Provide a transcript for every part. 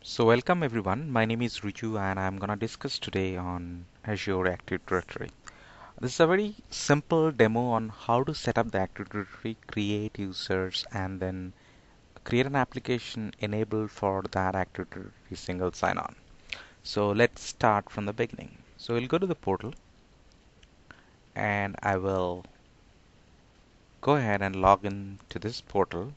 So welcome everyone. My name is Ruju and I'm gonna discuss today on Azure Active Directory. This is a very simple demo on how to set up the Active Directory, create users, and then create an application enabled for that Active Directory single sign-on. So let's start from the beginning. So we'll go to the portal and I will go ahead and log in to this portal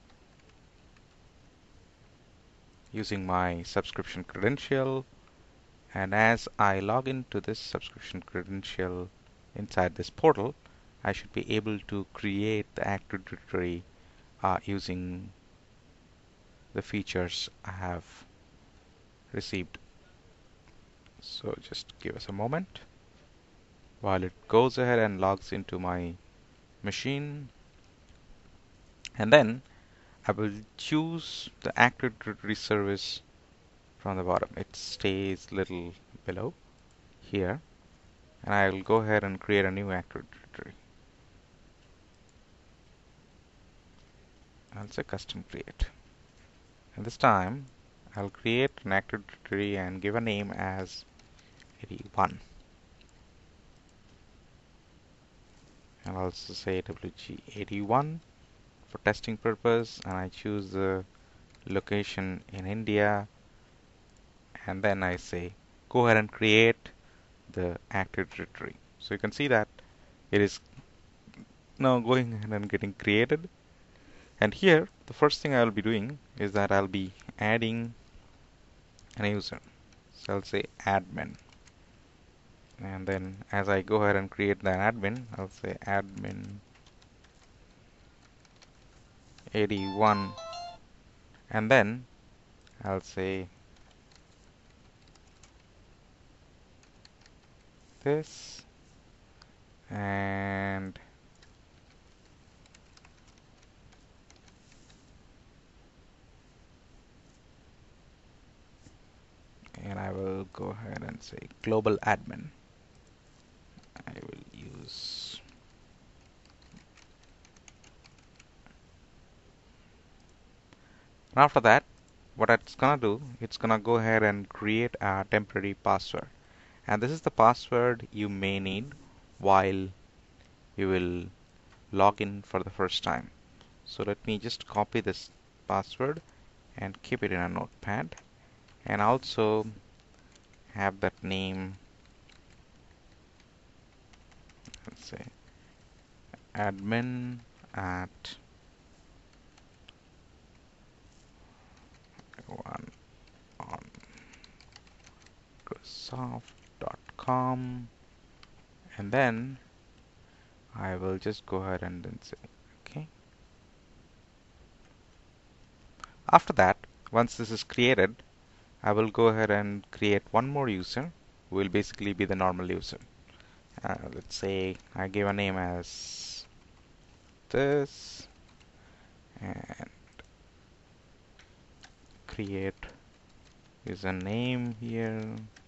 using my subscription credential. And as I log into this subscription credential inside this portal, I should be able to create the Active Directory using the features I have received. So just give us a moment while it goes ahead and logs into my machine, and then I will choose the Active Directory service from the bottom. It stays little below here, and I will go ahead and create a new Active Directory. I'll say custom create. And this time I'll create an Active Directory and give a name as 81. I'll also say WG81 for testing purpose, and I choose the location in India, and then I say go ahead and create the Active Directory. So you can see that it is now going ahead and getting created. And here the first thing I will be doing is that I'll be adding an user. So I'll say admin, and then as I go ahead and create the admin, I'll say admin 81, and then I'll say this, and I will go ahead and say global admin. I will use and after that, what it's gonna do, it's gonna go ahead and create a temporary password, and this is the password you may need while you will log in for the first time. So let me just copy this password and keep it in a notepad, and also have that name, let's say admin at one on Microsoft.com, and then I will just go ahead and then say okay. After that, once this is created, I will go ahead and create one more user who will basically be the normal user. Let's say I give a name as this and create username here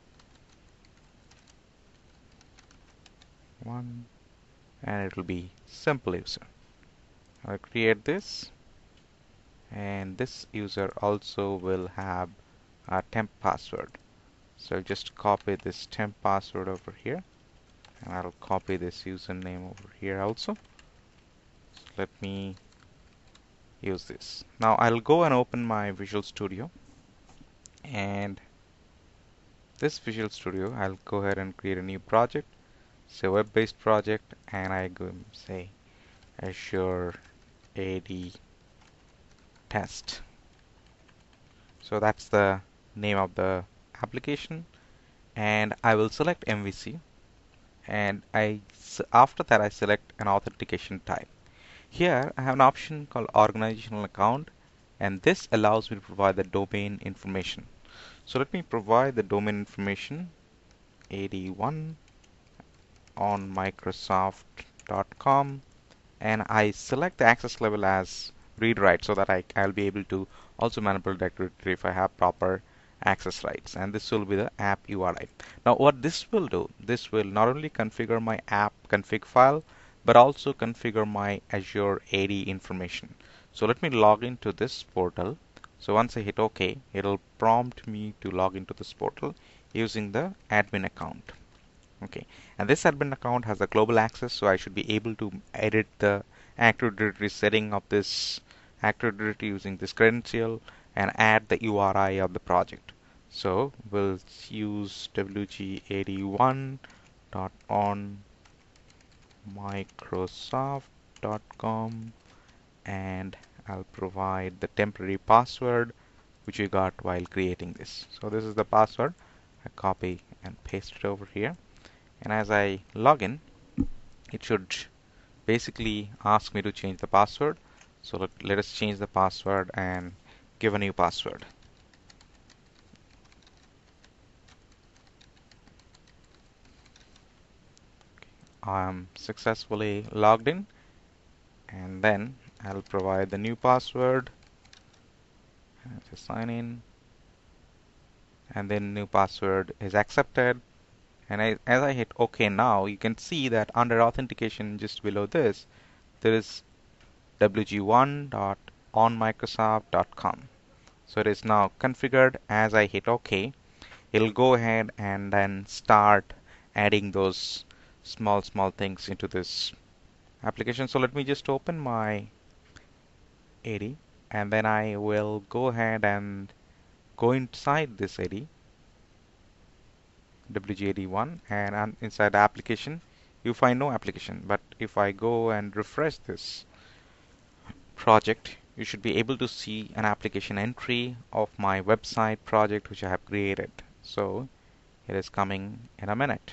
one, and it will be simple user. I'll create this, and this user also will have a temp password. So just copy this temp password over here, and I'll copy this username over here also. So let me use this. Now I'll go and open my Visual Studio, and this Visual Studio I'll go ahead and create a new project, say web-based project, and I go and say Azure AD test. So that's the name of the application, and I will select MVC, and after that I select an authentication type. Here I have an option called organizational account, and this allows me to provide the domain information. So let me provide the domain information 81 on Microsoft.com, and I select the access level as read write so that I'll be able to also manipulate the directory if I have proper access rights, and this will be the app URI. Now what this will do, this will not only configure my app config file but also configure my Azure AD information. So let me log into this portal. So once I hit OK, it'll prompt me to log into this portal using the admin account. Okay, and this admin account has a global access, so I should be able to edit the Active Directory setting of this Active Directory using this credential and add the URI of the project. So we'll use wg81.onmicrosoft.com, and I'll provide the temporary password which we got while creating this. So this is the password. I copy and paste it over here, and as I log in, it should basically ask me to change the password. So let us change the password and give a new password. I'm successfully logged in, and then I'll provide the new password to sign in, and then new password is accepted. And as I hit OK now, you can see that under authentication, just below this, there is wg1.onmicrosoft.com. So it is now configured. As I hit OK, it'll go ahead and then start adding those small things into this application. So let me just open my AD, and then I will go ahead and go inside this AD, WG81, and inside the application, you find no application. But if I go and refresh this project, you should be able to see an application entry of my website project which I have created. So it is coming in a minute.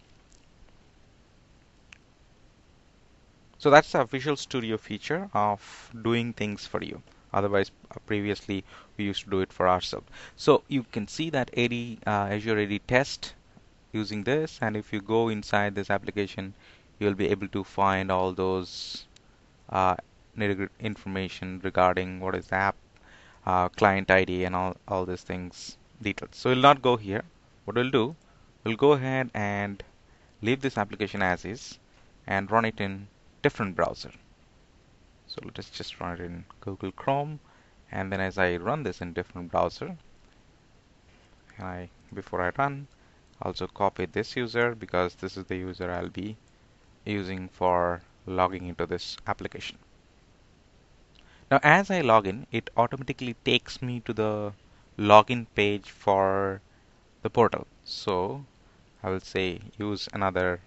So that's a Visual Studio feature of doing things for you. Otherwise, previously we used to do it for ourselves. So you can see that Azure AD test using this, and if you go inside this application, you'll be able to find all those information regarding what is the app, client ID, and all these things details. So we'll not go here. What we'll do, we'll go ahead and leave this application as is and run it in different browser. So let us just run it in Google Chrome, and then as I run this in different browser, and before I run, also copy this user because this is the user I'll be using for logging into this application. Now as I log in, it automatically takes me to the login page for the portal. So I will say use another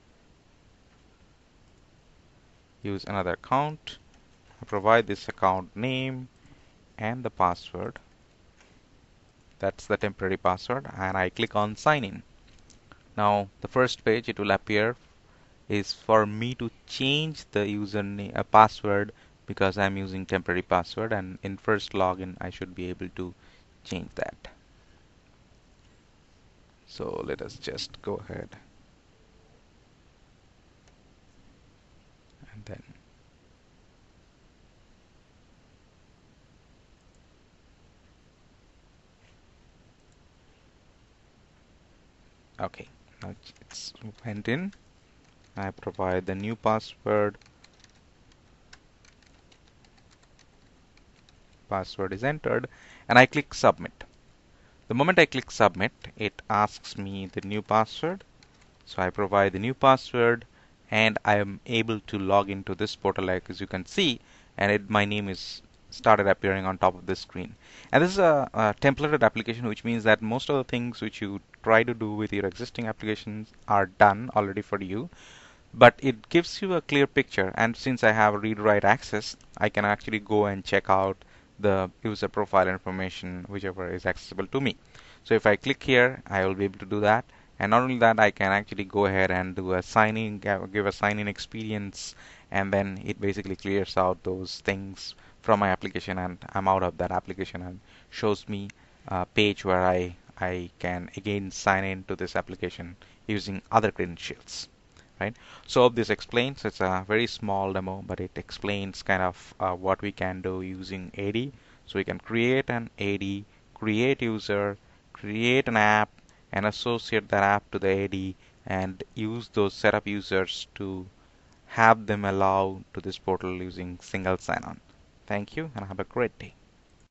account. I provide this account name and the password. That's the temporary password, and I click on sign in. Now the first page it will appear is for me to change the username password because I'm using temporary password, and in first login I should be able to change that. So let us just go ahead and then okay, now it's went in. I provide the new password. Password is entered, and I click submit. The moment I click submit, it asks me the new password. So I provide the new password, and I am able to log into this portal, like as you can see, and my name is started appearing on top of this screen. And this is a templated application, which means that most of the things which you try to do with your existing applications are done already for you. But it gives you a clear picture, and since I have read-write access, I can actually go and check out the user profile information, whichever is accessible to me. So if I click here, I will be able to do that. And not only that, I can actually go ahead and do a sign-in, give a sign-in experience, and then it basically clears out those things from my application, and I'm out of that application, and shows me a page where I can again sign in to this application using other credentials. Right. So hope this explains. It's a very small demo, but it explains kind of what we can do using AD. So we can create an AD, create user, create an app, and associate that app to the AD, and use those setup users to have them allow to this portal using single sign-on. Thank you, and have a great day.